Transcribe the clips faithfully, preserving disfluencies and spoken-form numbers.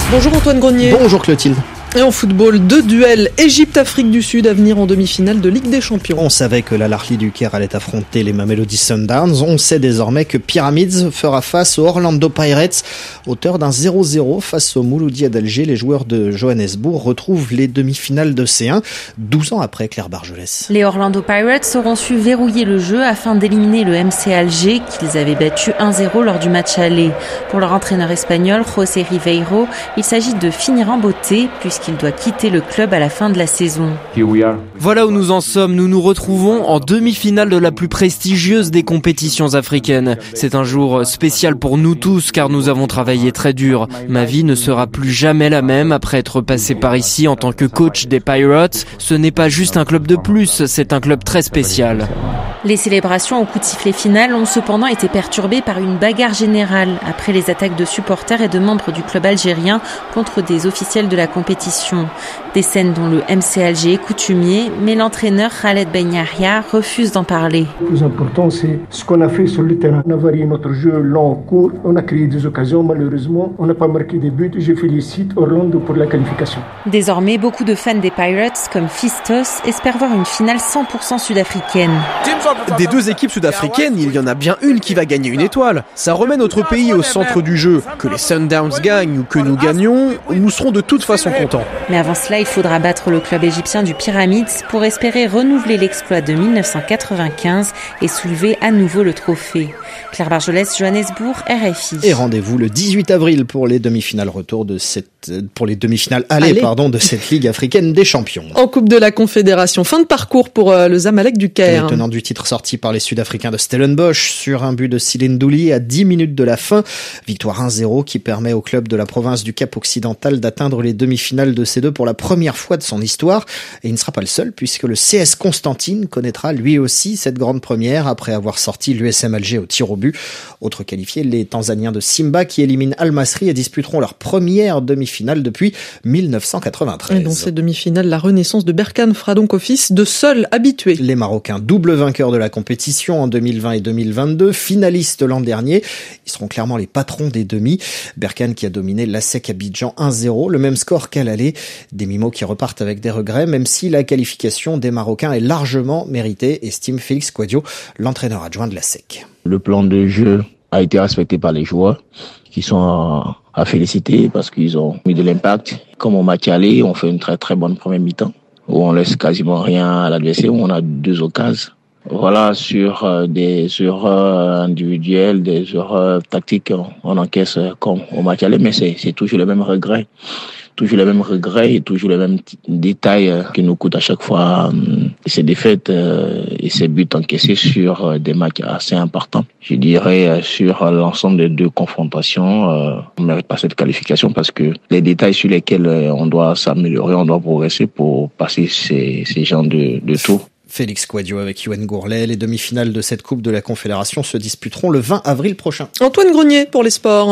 Bonjour Antoine Grenier. Bonjour Clotilde. Et en football, deux duels Égypte-Afrique du Sud à venir en demi-finale de Ligue des Champions. On savait que l'Al Ahly du Caire allait affronter les Mamelody Sundowns. On sait désormais que Pyramids fera face aux Orlando Pirates. Auteur d'un zéro zéro face au Mouloudia d'Alger, les joueurs de Johannesburg retrouvent les demi-finales de C un, douze ans après Claire Bargelès. Les Orlando Pirates auront su verrouiller le jeu afin d'éliminer le M C Alger qu'ils avaient battu un zéro lors du match aller. Pour leur entraîneur espagnol, José Riveiro, il s'agit de finir en beauté puisqu'il doit quitter le club à la fin de la saison. Voilà où nous en sommes. Nous nous retrouvons en demi-finale de la plus prestigieuse des compétitions africaines. C'est un jour spécial pour nous tous car nous avons travaillé très dur. Ma vie ne sera plus jamais la même après être passé par ici en tant que coach des Pirates. Ce n'est pas juste un club de plus, c'est un club très spécial. Les célébrations au coup de sifflet final ont cependant été perturbées par une bagarre générale après les attaques de supporters et de membres du club algérien contre des officiels de la compétition. Des scènes dont le M C Alger est coutumier, mais l'entraîneur Khaled Ben Yahia refuse d'en parler. Le plus important, c'est ce qu'on a fait sur le terrain. On a varié notre jeu long, court, on a créé des occasions. Malheureusement, on n'a pas marqué des buts. Je félicite Orlando pour la qualification. Désormais, beaucoup de fans des Pirates, comme Fistos, espèrent voir une finale cent pour cent sud-africaine. Des deux équipes sud-africaines, il y en a bien une qui va gagner une étoile. Ça remet notre pays au centre du jeu. Que les Sundowns gagnent ou que nous gagnions, nous serons de toute façon contents. Mais avant cela, il faudra battre le club égyptien du Pyramids pour espérer renouveler l'exploit de mille neuf cent quatre-vingt-quinze et soulever à nouveau le trophée. Claire Bargelès, Johannesburg, R F I. Et rendez-vous le dix-huit avril pour les demi-finales retour de cette, pour les demi-finales aller, Allez. pardon, de cette Ligue africaine des champions. En Coupe de la Confédération, fin de parcours pour euh, le Zamalek du Caire. Le tenant du titre sorti par les Sud-Africains de Stellenbosch sur un but de Céline Douli à dix minutes de la fin. Victoire un zéro qui permet au club de la province du Cap-Occidental d'atteindre les demi-finales de C deux pour la première fois de son histoire. Et il ne sera pas le seul puisque le C S Constantine connaîtra lui aussi cette grande première après avoir sorti l'U S M Alger au tir au but. Autre qualifié, les Tanzaniens de Simba qui éliminent Al Masry et disputeront leur première demi-finale depuis mille neuf cent quatre-vingt-treize. Et dans ces demi-finales, la renaissance de Berkane fera donc office de seul habitué. Les Marocains, double vainqueurs de la compétition en deux mille vingt et deux mille vingt-deux, finalistes l'an dernier. Ils seront clairement les patrons des demi. Berkane qui a dominé l'ASEC Abidjan un zéro, le même score qu'à l'aller. Des Mimos qui repartent avec des regrets, même si la qualification des Marocains est largement méritée, estime Félix Kouadio, l'entraîneur adjoint de l'ASEC. Le plan de jeu a été respecté par les joueurs qui sont à, à féliciter parce qu'ils ont mis de l'impact. Comme au match aller, on fait une très très bonne première mi-temps où on laisse quasiment rien à l'adversaire, où on a deux occasions. Voilà, sur euh, des erreurs individuelles, des erreurs tactiques, on, on encaisse euh, comme au match aller, mais c'est, c'est toujours le même regret. Toujours les mêmes regrets et toujours les mêmes t- détails euh, qui nous coûtent à chaque fois euh, ces défaites euh, et ces buts encaissés sur euh, des matchs assez importants. Je dirais euh, sur euh, l'ensemble des deux confrontations, euh, on ne mérite pas cette qualification parce que les détails sur lesquels euh, on doit s'améliorer, on doit progresser pour passer ces, ces genres de, de tours. Félix Kouadio avec Yoann Gourlet. Les demi-finales de cette Coupe de la Confédération se disputeront le vingt avril prochain. Antoine Grenier pour les sports.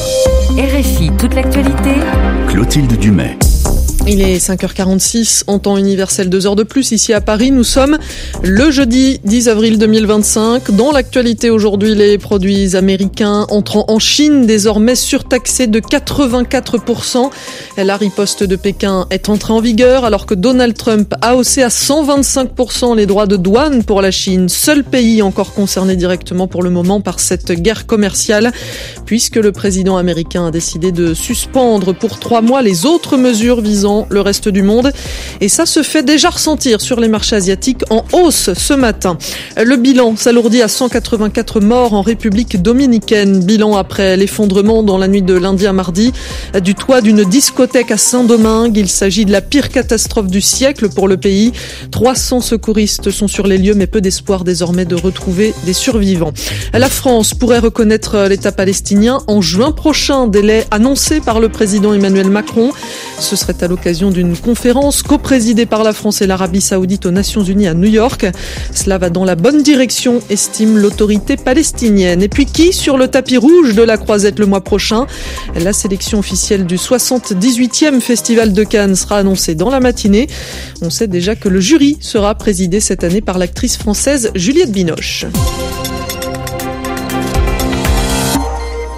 R F I, toute l'actualité. Clotilde Dumais. Il est cinq heures quarante-six, en temps universel, deux heures de plus ici à Paris. Nous sommes le jeudi dix avril deux mille vingt-cinq. Dans l'actualité aujourd'hui, les produits américains entrant en Chine, désormais surtaxés de quatre-vingt-quatre pour cent. La riposte de Pékin est entrée en vigueur alors que Donald Trump a haussé à cent vingt-cinq pour cent les droits de douane pour la Chine, seul pays encore concerné directement pour le moment par cette guerre commerciale, puisque le président américain a décidé de suspendre pour trois mois les autres mesures visant le reste du monde. Et ça se fait déjà ressentir sur les marchés asiatiques en hausse ce matin. Le bilan s'alourdit à cent quatre-vingt-quatre morts en République dominicaine. Bilan après l'effondrement dans la nuit de lundi à mardi du toit d'une discothèque à Saint-Domingue. Il s'agit de la pire catastrophe du siècle pour le pays. trois cents secouristes sont sur les lieux, mais peu d'espoir désormais de retrouver des survivants. La France pourrait reconnaître l'État palestinien en juin prochain, délai annoncé par le président Emmanuel Macron. Ce serait à l'occasion d'une conférence coprésidée par la France et l'Arabie Saoudite aux Nations Unies à New York. Cela va dans la bonne direction, estime l'autorité palestinienne. Et puis qui sur le tapis rouge de la Croisette le mois prochain? La sélection officielle du soixante-dix-huitième Festival de Cannes sera annoncée dans la matinée. On sait déjà que le jury sera présidé cette année par l'actrice française Juliette Binoche.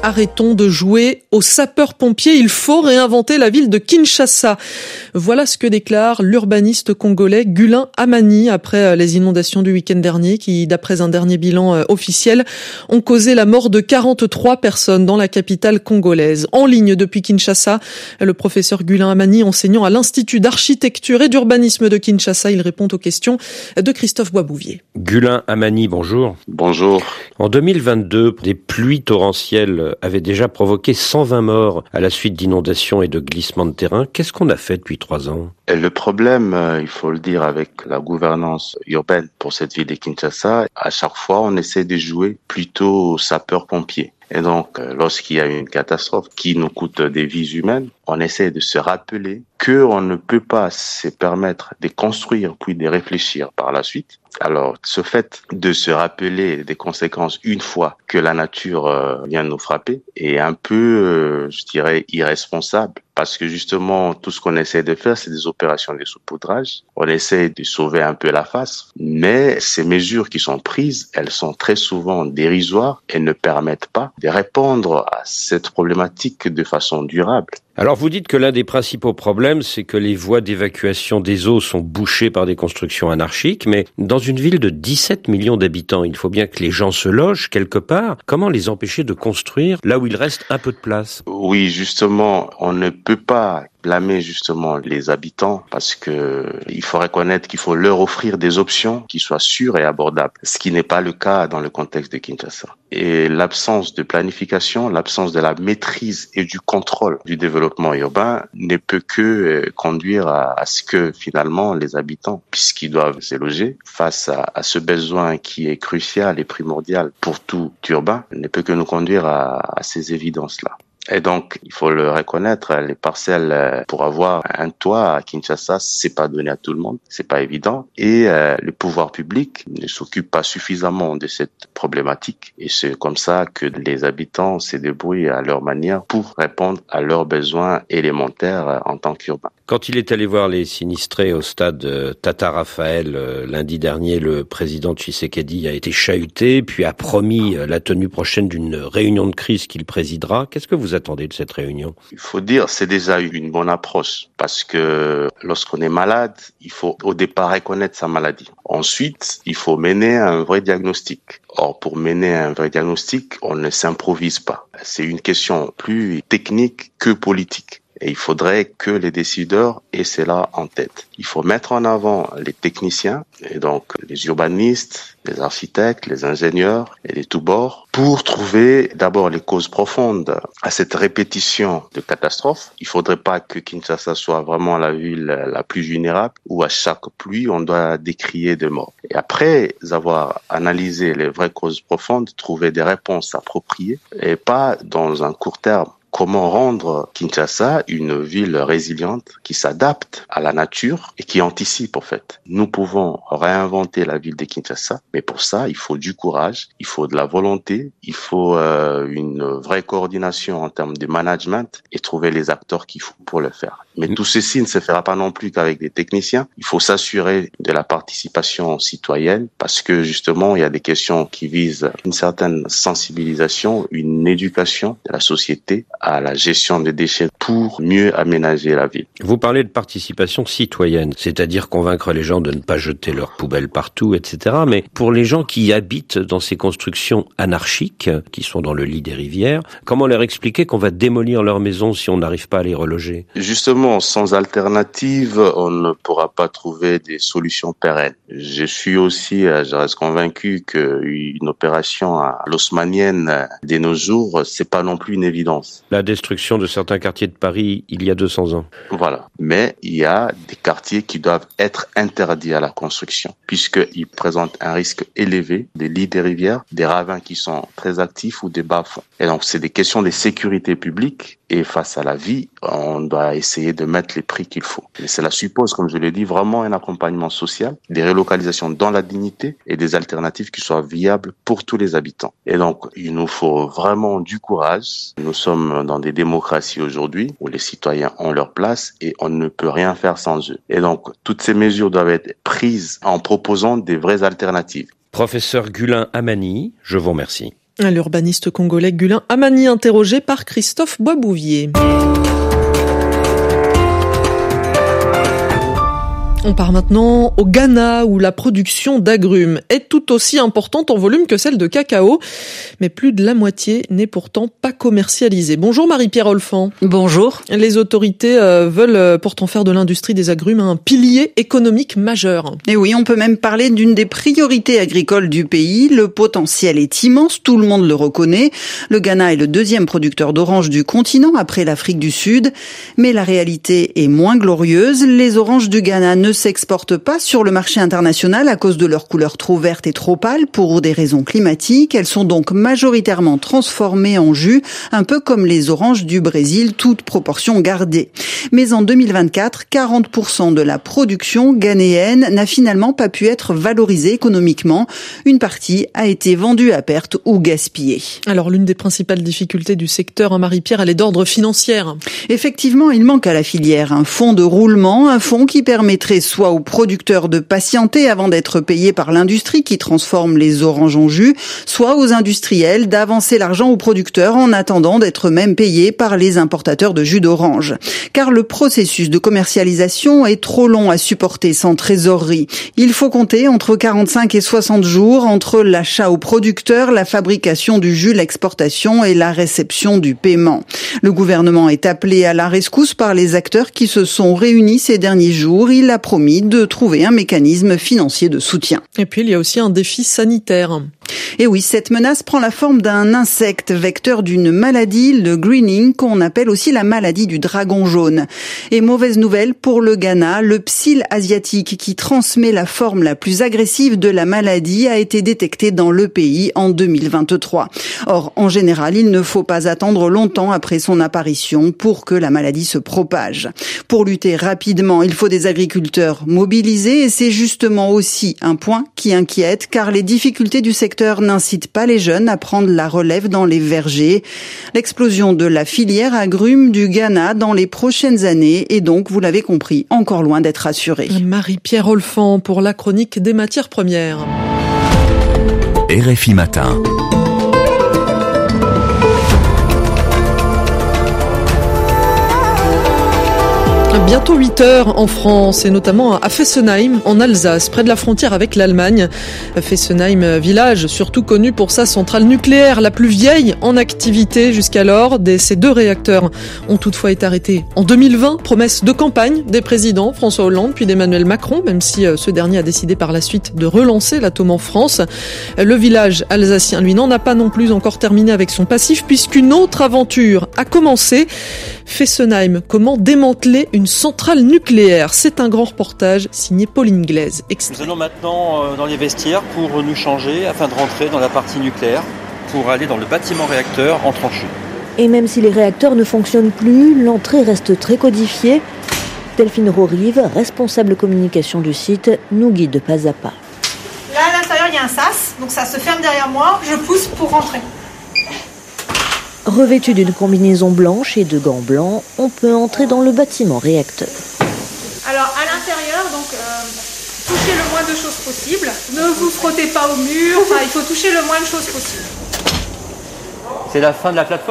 Arrêtons de jouer aux sapeurs-pompiers, il faut réinventer la ville de Kinshasa. Voilà ce que déclare l'urbaniste congolais Gulin Amani après les inondations du week-end dernier qui, d'après un dernier bilan officiel, ont causé la mort de quarante-trois personnes dans la capitale congolaise. En ligne depuis Kinshasa, le professeur Gulin Amani, enseignant à l'Institut d'architecture et d'urbanisme de Kinshasa, il répond aux questions de Christophe Boisbouvier. Gulin Amani, bonjour. Bonjour. En deux mille vingt-deux, des pluies torrentielles avaient déjà provoqué cent vingt morts à la suite d'inondations et de glissements de terrain. Qu'est-ce qu'on a fait depuis trois ans ? Et le problème, il faut le dire, avec la gouvernance urbaine pour cette ville de Kinshasa, à chaque fois, on essaie de jouer plutôt aux sapeurs-pompiers. Et donc, lorsqu'il y a une catastrophe qui nous coûte des vies humaines, on essaie de se rappeler qu'on ne peut pas se permettre de construire puis de réfléchir par la suite. Alors, ce fait de se rappeler des conséquences une fois que la nature euh, vient nous frapper est un peu, euh, je dirais, irresponsable. Parce que justement, tout ce qu'on essaie de faire, c'est des opérations de saupoudrage. On essaie de sauver un peu la face. Mais ces mesures qui sont prises, elles sont très souvent dérisoires et ne permettent pas de répondre à cette problématique de façon durable. Alors vous dites que l'un des principaux problèmes, c'est que les voies d'évacuation des eaux sont bouchées par des constructions anarchiques, mais dans une ville de dix-sept millions d'habitants, il faut bien que les gens se logent quelque part. Comment les empêcher de construire là où il reste un peu de place ? Oui, justement, on ne peut pas blâmer justement les habitants parce que il faut reconnaître qu'il faut leur offrir des options qui soient sûres et abordables, ce qui n'est pas le cas dans le contexte de Kinshasa. Et l'absence de planification, l'absence de la maîtrise et du contrôle du développement urbain ne peut que conduire à, à ce que finalement les habitants, puisqu'ils doivent se loger face à, à ce besoin qui est crucial et primordial pour tout urbain, ne peut que nous conduire à, à ces évidences-là. Et donc, il faut le reconnaître, les parcelles pour avoir un toit à Kinshasa, c'est pas donné à tout le monde, c'est pas évident. Et euh, le pouvoir public ne s'occupe pas suffisamment de cette problématique. Et c'est comme ça que les habitants se débrouillent à leur manière pour répondre à leurs besoins élémentaires en tant qu'urbains. Quand il est allé voir les sinistrés au stade Tata Raphaël lundi dernier, le président Tshisekedi a été chahuté, puis a promis la tenue prochaine d'une réunion de crise qu'il présidera. Qu'est-ce que vous attendez de cette réunion ? Il faut dire, c'est déjà une bonne approche, parce que lorsqu'on est malade, il faut au départ reconnaître sa maladie. Ensuite, il faut mener un vrai diagnostic. Or, pour mener un vrai diagnostic, on ne s'improvise pas. C'est une question plus technique que politique. Et il faudrait que les décideurs aient cela en tête. Il faut mettre en avant les techniciens, et donc les urbanistes, les architectes, les ingénieurs et les tous bords, pour trouver d'abord les causes profondes à cette répétition de catastrophes. Il faudrait pas que Kinshasa soit vraiment la ville la plus vulnérable, où à chaque pluie, on doit décrier des morts. Et après avoir analysé les vraies causes profondes, trouver des réponses appropriées, et pas dans un court terme. Comment rendre Kinshasa une ville résiliente qui s'adapte à la nature et qui anticipe en fait. Nous pouvons réinventer la ville de Kinshasa, mais pour ça, il faut du courage, il faut de la volonté, il faut euh, une vraie coordination en termes de management et trouver les acteurs qu'il faut pour le faire. Mais tout ceci ne se fera pas non plus qu'avec des techniciens. Il faut s'assurer de la participation citoyenne parce que justement, il y a des questions qui visent une certaine sensibilisation, une éducation de la société à la gestion des déchets pour mieux aménager la ville. Vous parlez de participation citoyenne, c'est-à-dire convaincre les gens de ne pas jeter leurs poubelles partout, et cetera. Mais pour les gens qui habitent dans ces constructions anarchiques, qui sont dans le lit des rivières, comment leur expliquer qu'on va démolir leurs maisons si on n'arrive pas à les reloger ? Justement, sans alternative, on ne pourra pas trouver des solutions pérennes. Je suis aussi, je reste convaincu qu'une opération à l'haussmannienne de nos jours, c'est pas non plus une évidence. La destruction de certains quartiers de Paris il y a deux cents ans. Voilà. Mais il y a des quartiers qui doivent être interdits à la construction, puisqu'ils présentent un risque élevé, des lits des rivières, des ravins qui sont très actifs ou des bas-fonds. Et donc, c'est des questions de sécurité publique. Et face à la vie, on doit essayer de mettre les prix qu'il faut. Et cela suppose, comme je l'ai dit, vraiment un accompagnement social, des relocalisations dans la dignité et des alternatives qui soient viables pour tous les habitants. Et donc, il nous faut vraiment du courage. Nous sommes dans des démocraties aujourd'hui où les citoyens ont leur place et on ne peut rien faire sans eux. Et donc, toutes ces mesures doivent être prises en proposant des vraies alternatives. Professeur Gulin Amani, je vous remercie. L'urbaniste congolais Gulin Amani, interrogé par Christophe Boisbouvier. On part maintenant au Ghana où la production d'agrumes est tout aussi importante en volume que celle de cacao, mais plus de la moitié n'est pourtant pas commercialisée. Bonjour Marie-Pierre Olfan. Bonjour. Les autorités euh, veulent pourtant faire de l'industrie des agrumes un pilier économique majeur. Et oui, on peut même parler d'une des priorités agricoles du pays. Le potentiel est immense, tout le monde le reconnaît. Le Ghana est le deuxième producteur d'oranges du continent après l'Afrique du Sud. Mais la réalité est moins glorieuse. Les oranges du Ghana ne s'exportent pas sur le marché international à cause de leur couleur trop verte et trop pâle pour des raisons climatiques. Elles sont donc majoritairement transformées en jus, un peu comme les oranges du Brésil, toute proportion gardée. Mais en deux mille vingt-quatre, quarante pour cent de la production ghanéenne n'a finalement pas pu être valorisée économiquement. Une partie a été vendue à perte ou gaspillée. Alors l'une des principales difficultés du secteur, hein, Marie-Pierre, elle est d'ordre financier. Effectivement, il manque à la filière un fonds de roulement, un fonds qui permettrait soit aux producteurs de patienter avant d'être payés par l'industrie qui transforme les oranges en jus, soit aux industriels d'avancer l'argent aux producteurs en attendant d'être même payés par les importateurs de jus d'orange. Car le processus de commercialisation est trop long à supporter sans trésorerie. Il faut compter entre quarante-cinq et soixante jours entre l'achat aux producteurs, la fabrication du jus, l'exportation et la réception du paiement. Le gouvernement est appelé à la rescousse par les acteurs qui se sont réunis ces derniers jours. Il a promis de trouver un mécanisme financier de soutien. Et puis il y a aussi un défi sanitaire. Et oui, cette menace prend la forme d'un insecte vecteur d'une maladie, le greening, qu'on appelle aussi la maladie du dragon jaune. Et mauvaise nouvelle pour le Ghana, le psylle asiatique qui transmet la forme la plus agressive de la maladie a été détecté dans le pays en deux mille vingt-trois. Or, en général, il ne faut pas attendre longtemps après son apparition pour que la maladie se propage. Pour lutter rapidement, il faut des agriculteurs mobilisés et c'est justement aussi un point qui inquiète car les difficultés du secteur n'incite pas les jeunes à prendre la relève dans les vergers. L'explosion de la filière agrumes du Ghana dans les prochaines années est donc, vous l'avez compris, encore loin d'être assurée. Marie-Pierre Olfan pour la chronique des matières premières. R F I Matin. Bientôt huit heures en France et notamment à Fessenheim en Alsace, près de la frontière avec l'Allemagne. Fessenheim, village surtout connu pour sa centrale nucléaire, la plus vieille en activité jusqu'alors. Des, ces deux réacteurs ont toutefois été arrêtés en deux mille vingt, promesse de campagne des présidents François Hollande puis d'Emmanuel Macron, même si ce dernier a décidé par la suite de relancer l'atome en France. Le village alsacien, lui, n'en a pas non plus encore terminé avec son passif puisqu'une autre aventure a commencé. Fessenheim, comment démanteler une centrale nucléaire. C'est un grand reportage signé Pauline Glaise. Extrait. Nous allons maintenant dans les vestiaires pour nous changer afin de rentrer dans la partie nucléaire pour aller dans le bâtiment réacteur en tranchée. Et même si les réacteurs ne fonctionnent plus, l'entrée reste très codifiée. Delphine Rorive, responsable communication du site, nous guide pas à pas. Là à l'intérieur il y a un sas, donc ça se ferme derrière moi, je pousse pour rentrer. Revêtu d'une combinaison blanche et de gants blancs, on peut entrer dans le bâtiment réacteur. Alors à l'intérieur, donc euh, touchez le moins de choses possible. Ne vous frottez pas au mur, enfin, il faut toucher le moins de choses possible. C'est la fin de la plateforme ?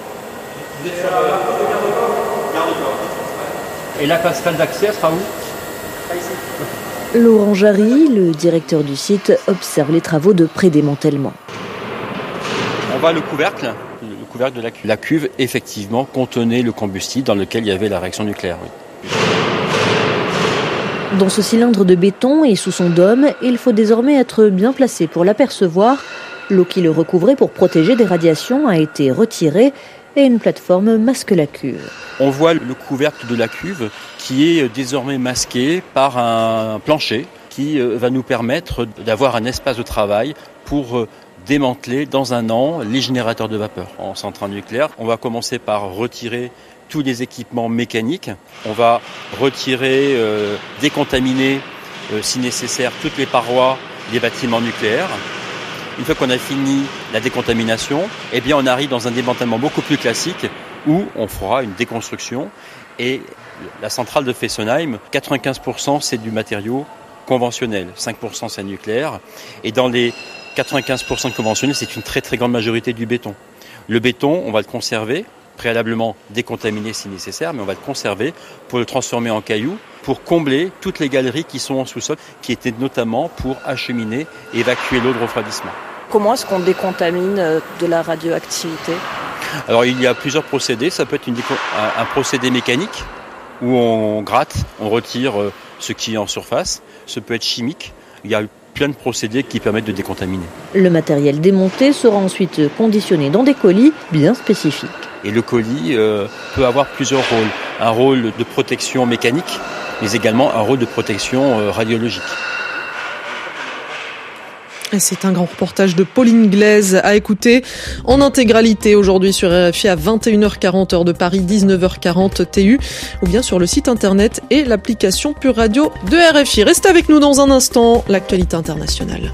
Et la passerelle d'accès sera où ? Laurent Jarry, le directeur du site, observe les travaux de pré-démantèlement. On voit le couvercle. Le couvercle de la cuve. La cuve, effectivement, contenait le combustible dans lequel il y avait la réaction nucléaire. Oui. Dans ce cylindre de béton et sous son dôme, il faut désormais être bien placé pour l'apercevoir. L'eau qui le recouvrait pour protéger des radiations a été retirée et une plateforme masque la cuve. On voit le couvercle de la cuve qui est désormais masqué par un plancher qui va nous permettre d'avoir un espace de travail pour démanteler dans un an les générateurs de vapeur en centrale nucléaire. On va commencer par retirer tous les équipements mécaniques. On va retirer, euh, décontaminer, euh, si nécessaire, toutes les parois des bâtiments nucléaires. Une fois qu'on a fini la décontamination, eh bien on arrive dans un démantèlement beaucoup plus classique où on fera une déconstruction. Et la centrale de Fessenheim, quatre-vingt-quinze pour cent c'est du matériau conventionnel, cinq pour cent c'est nucléaire. Et dans les quatre-vingt-quinze pour cent de conventionnel, c'est une très très grande majorité du béton. Le béton, on va le conserver, préalablement décontaminer si nécessaire, mais on va le conserver pour le transformer en cailloux, pour combler toutes les galeries qui sont en sous-sol, qui étaient notamment pour acheminer et évacuer l'eau de refroidissement. Comment est-ce qu'on décontamine de la radioactivité ? Alors il y a plusieurs procédés, ça peut être une déco- un, un procédé mécanique, où on gratte, on retire ce qui est en surface, ça peut être chimique, il y a plein de procédés qui permettent de décontaminer. Le matériel démonté sera ensuite conditionné dans des colis bien spécifiques. Et le colis euh, peut avoir plusieurs rôles. Un rôle de protection mécanique, mais également un rôle de protection euh, radiologique. C'est un grand reportage de Pauline Glaise à écouter en intégralité aujourd'hui sur R F I à vingt et une heures quarante heure de Paris, dix-neuf heures quarante T U ou bien sur le site internet et l'application Pure Radio de R F I. Restez avec nous dans un instant, l'actualité internationale.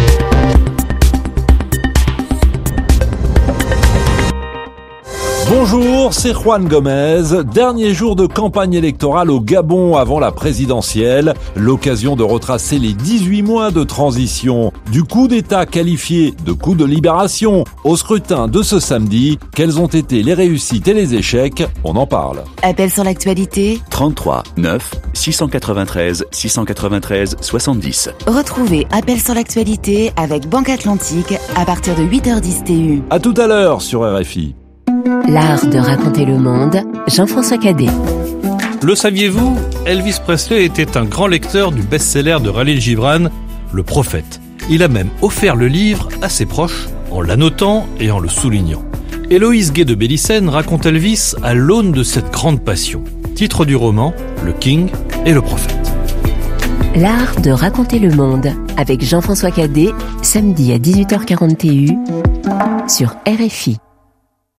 Bonjour, c'est Juan Gomez. Dernier jour de campagne électorale au Gabon avant la présidentielle. L'occasion de retracer les dix-huit mois de transition. Du coup d'État qualifié de coup de libération au scrutin de ce samedi. Quelles ont été les réussites et les échecs ? On en parle. Appel sur l'actualité. trente-trois neuf six cent quatre-vingt-treize six cent quatre-vingt-treize soixante-dix. Retrouvez Appel sur l'actualité avec Banque Atlantique à partir de huit heures dix T U. À tout à l'heure sur R F I. L'art de raconter le monde, Jean-François Cadet. Le saviez-vous ? Elvis Presley était un grand lecteur du best-seller de Khalil Gibran, Le Prophète. Il a même offert le livre à ses proches en l'annotant et en le soulignant. Héloïse Gay de Bélissen raconte Elvis à l'aune de cette grande passion. Titre du roman, Le King et le Prophète. L'art de raconter le monde avec Jean-François Cadet, samedi à dix-huit heures quarante T U sur R F I.